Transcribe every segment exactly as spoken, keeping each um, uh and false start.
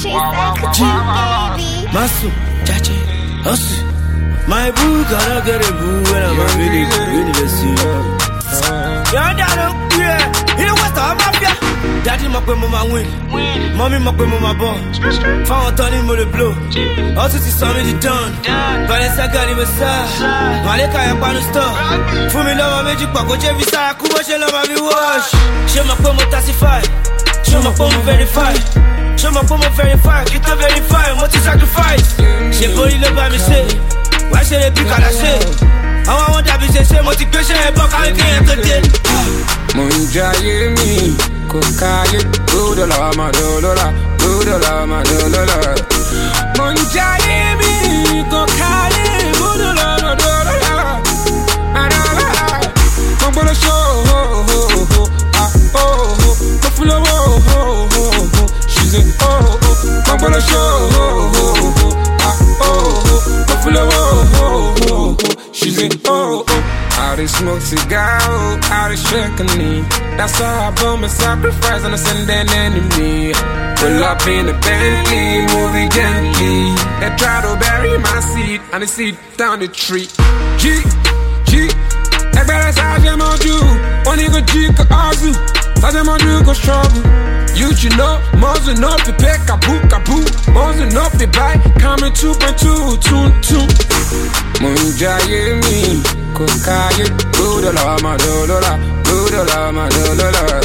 Masu, Chachi, Osu. My boo cannot get a boo when I'm a really, really busy. You're down, yeah. You know what's up, mafia? Daddy, my boy, mama win. Mommy, my boy, mama ball. Found turning with the blow. Also, see some of the done. Vanessa got it with Sa. Maleka, I'm going to stop. For me, love, I made you pack. Go check this out. Kuba, she love, I be wash. Show my boy, my tassify. Show my boy, my verify. Show my boy, my verify. Get a verify. What you sacrifice? She body love, I me say. Why should they pick on that shit? I want that bitch to say motivation and buck I can't entertain. Munja ye mi, kokaye, do the la ma do la, do the la ma do la. Munja ye mi, kokaye, do the la ma do la. Adala, I'm gonna show, oh oh oh, ah oh oh, buffalo, oh oh oh, she's a oh oh, I'm gonna show, oh oh oh, ah oh oh, buffalo, oh oh oh, she's a oh oh. All this smoke cigar, all this shaking. That's how I burn my sacrifice and I send an enemy. Pull up in the Bentley, moving gently. They try to bury my seed and they see down the tree. G, G, I better say I'm on you. Only go G, go Azu. I'm on you, go trouble. You should know, more enough to pick a book, a book. More enough to buy, coming two point two, two, two. Munja ye mi, kokaye, do the la ma do la, do the la ma do la.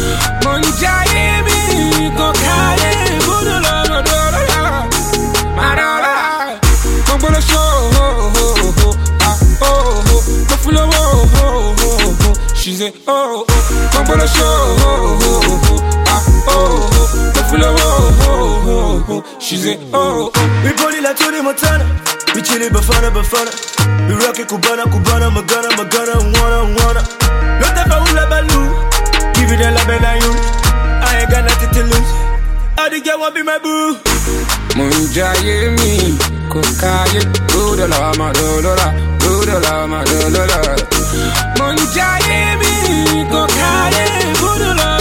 Munja ye mi, kokaye, do the la ma do la, ma do la. I'm gonna show, oh oh oh, ah oh oh, buffalo, oh oh oh, she's a oh oh. I'm gonna show, oh oh oh, ah oh oh, buffalo, oh oh oh, she's a oh oh. We body like Tony Montana. We chillin' Bafana, Bafana. We rockin' Cubana, Cubana, Magana, Magana, wanna, wanna. No time for hula baloo. Give it a la you. I ain't got nothing to lose. All the girl want be my boo. Munja ye mi, kokaye, do the la ma do la, do the la ma do la. Munja ye mi, kokaye, do the la.